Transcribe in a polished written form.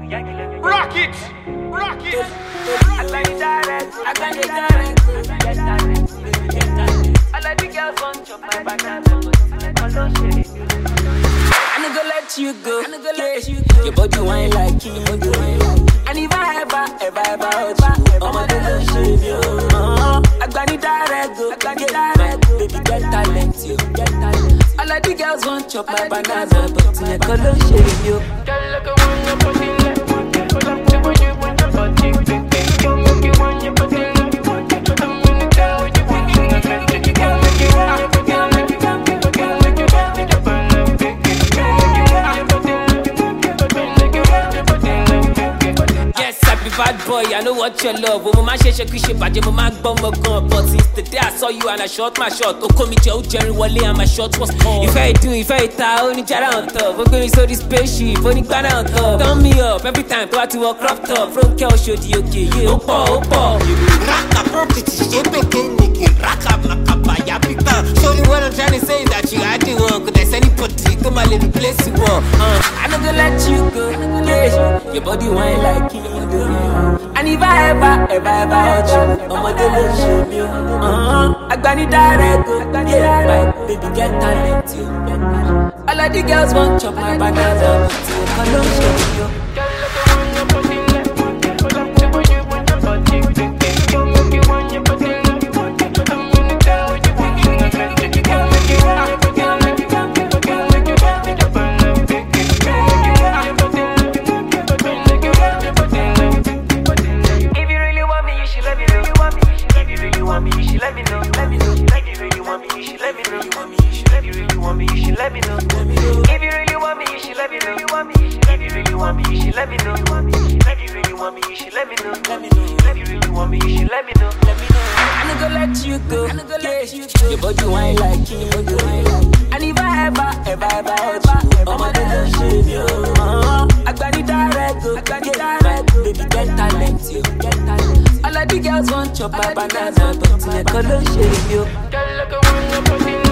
Rock it! Rock it! I got it direct. Get talent. I like the girls want chop my banana, but I don't shake. I no go let you go. Your body wine like you. And if I ever hurt you, I'ma don't shave you. I got it direct. Baby, get talent, you. I like the girls want chop my banana, but I don't shave you. Girl, look at when you're putting it. Pull up to when you want your body. Don't make you want your body. I'm gonna tell you what you want. You can't make it happen. Bad boy, I know what you love. Oh, my shake shake, but you my bum gun. But since the day I saw you and I shot my shot, oh, call me Joe Jerry Wally and my shot was on. If I tell, only jara on top. We're going to show this spaceship, only banana on top. Turn me up every time, go out to walk crop top. From Kel show the okay, yeah, opa. Rock up, property, shape again, Nicky. Rock up, ya pika. So what I'm trying to say is that you had the one, cause there's any putty, come a little place you want. I'm not gonna let you go. Yeah, your body wine like you do. And if I ever hurt you, I'ma don't shame you. I got it direct. Yeah, baby, get talent, you. All of the girls want chop my banana, but I don't shame you. Girl, look at when you're putting it. Pull up to when you want your body. Don't make you want your body. I'm gonna tell you what you want. You can't make it happen. Let me know. If you really want me, you should let me know. If you really want me, you should let me know. If you really want me, you should let me know. If you really want me, you should let me know. If you really want me, you should let me know. If you really want me, you should let me know. I'm not gonna let you go. Your body wine like you. And if I ever hurt you, I'ma don't shave you. I got it direct. Baby, get talent, you. All of the girls want chop my banana, but I don't shave you. Girl, look at when you're putting